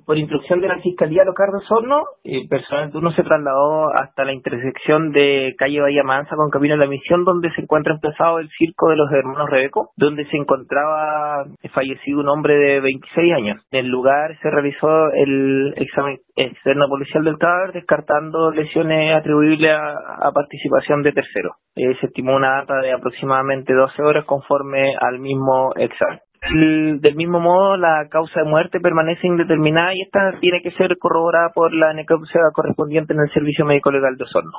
Por instrucción de la Fiscalía Local de Osorno, personal de turno se trasladó hasta la intersección de calle Bahía Mansa con Camino a la Misión, donde se encuentra emplazado el circo de los hermanos Rebeco, donde se encontraba fallecido un hombre de 26 años. En el lugar se realizó el examen externo policial del cadáver, descartando lesiones atribuibles a participación de terceros. Se estimó una data de aproximadamente 12 horas conforme al mismo examen. Del mismo modo, la causa de muerte permanece indeterminada y esta tiene que ser corroborada por la necropsia correspondiente en el Servicio Médico Legal de Osorno.